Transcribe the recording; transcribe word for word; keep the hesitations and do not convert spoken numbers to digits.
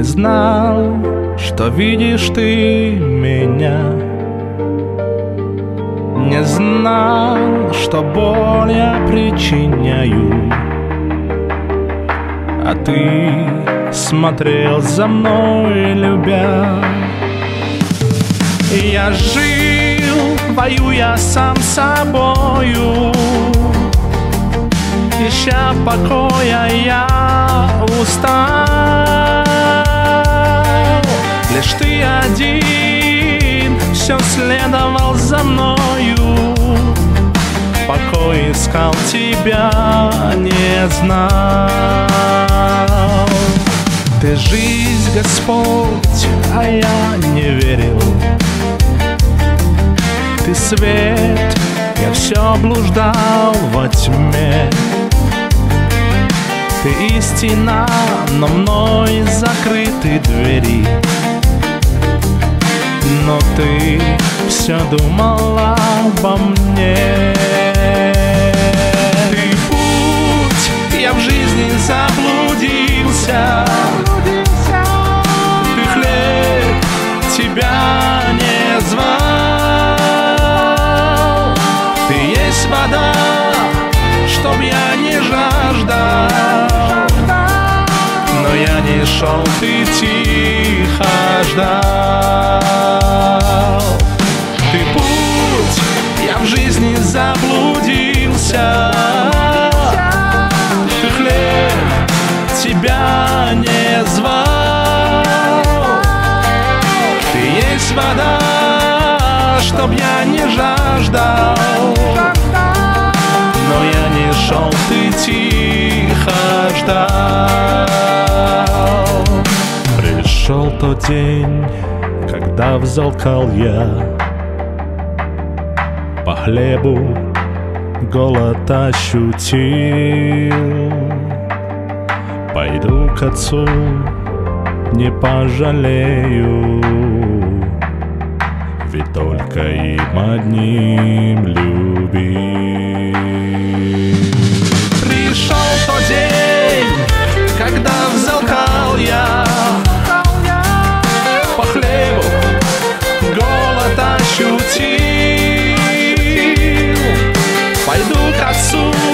Не знал, что видишь ты меня, не знал, что боль я причиняю, а ты смотрел за мной, любя. Я жил, воюя сам с собою, ища покоя, я устал. Лишь ты один все следовал за мною, покой искал, тебя не знал. Ты жизнь, Господь, а я не верил. Ты свет, я все блуждал во тьме. Ты истина, но мной закрыты двери. Но ты все думала обо мне. Ты путь, я в жизни заблудился. Ты хлеб, тебя не звал. Ты есть вода, чтоб я не жаждал. Но я не шел, ты тихо ждал. Ты путь, я в жизни заблудился. Ты хлеб, тебя не звал. Ты есть вода, чтоб я не жаждал. Но я не шел, ты тихо ждал. Пришел тот день, когда взалкал я по хлебу, голод ощутил. Пойду к отцу, не пожалею, ведь только им одним любить. Пришел тот день, когда взалкал я по хлебу, голод ощутил. Пойду к отцу,